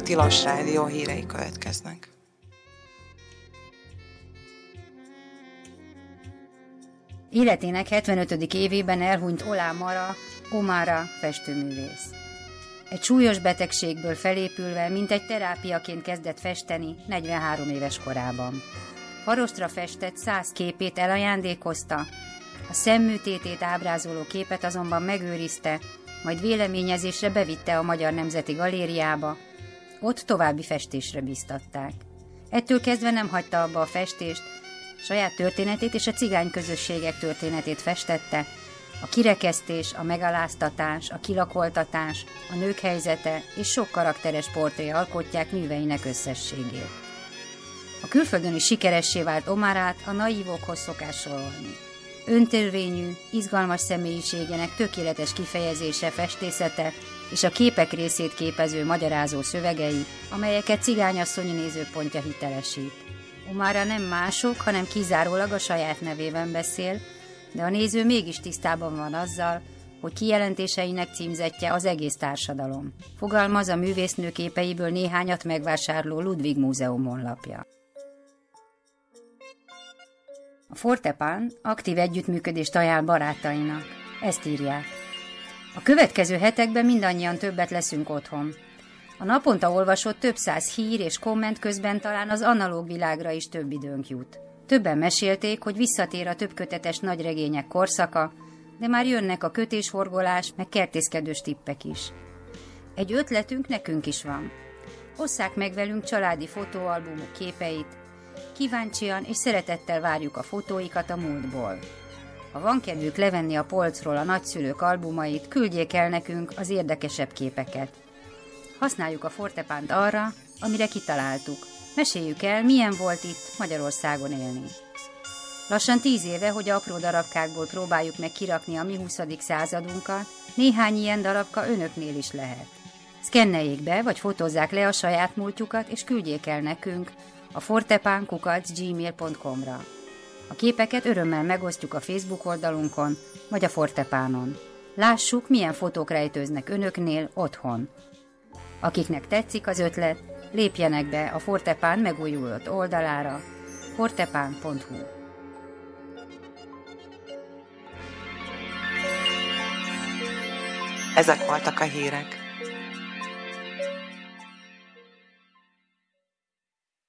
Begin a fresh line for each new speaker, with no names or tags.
Tilos Rádió hírei következnek.
Életének 75. évében elhunyt Ola Omara festőművész. Egy súlyos betegségből felépülve, mint egy terápiaként kezdett festeni 43 éves korában. Farostra festett 100 képét elajándékozta, a szemműtétét ábrázoló képet azonban megőrizte, majd véleményezésre bevitte a Magyar Nemzeti Galériába, ott további festésre bíztatták. Ettől kezdve nem hagyta abba a festést, saját történetét és a cigány közösségek történetét festette, a kirekesztés, a megaláztatás, a kilakoltatás, a nők helyzete és sok karakteres portré alkotják műveinek összességét. A külföldön is sikeressé vált Omarát a naívokhoz szokás sorolni. Öntörvényű, izgalmas személyiségének tökéletes kifejezése, festészete és a képek részét képező magyarázó szövegei, amelyeket cigányasszonyi nézőpontja hitelesít. Omara nem mások, hanem kizárólag a saját nevében beszél, de a néző mégis tisztában van azzal, hogy kijelentéseinek címzettje az egész társadalom. Fogalmaz a művésznő képeiből néhányat megvásárló Ludwig Múzeum honlapja. A Fortepan aktív együttműködést ajánl barátainak. Ezt írják. A következő hetekben mindannyian többet leszünk otthon. A naponta olvasott több száz hír és komment közben talán az analóg világra is több időnk jut. Többen mesélték, hogy visszatér a többkötetes nagyregények korszaka, de már jönnek a kötéshorgolás, meg kertészkedős tippek is. Egy ötletünk nekünk is van. Osszák meg velünk családi fotóalbumok képeit, kíváncsian és szeretettel várjuk a fotóikat a múltból. Ha van kedvük levenni a polcról a nagyszülők albumait, küldjék el nekünk az érdekesebb képeket. Használjuk a Fortepant arra, amire kitaláltuk. Meséljük el, milyen volt itt Magyarországon élni. Lassan 10 éve, hogy apró darabkákból próbáljuk meg kirakni a mi 20. századunkat, néhány ilyen darabka önöknél is lehet. Szkenneljék be, vagy fotózzák le a saját múltjukat, és küldjék el nekünk a fortepan@gmail.com-ra. A képeket örömmel megosztjuk a Facebook oldalunkon, vagy a Fortepánon. Lássuk, milyen fotók rejtőznek önöknél otthon. Akiknek tetszik az ötlet, lépjenek be a Fortepán megújulott oldalára, fortepán.hu.
Ezek voltak a hírek.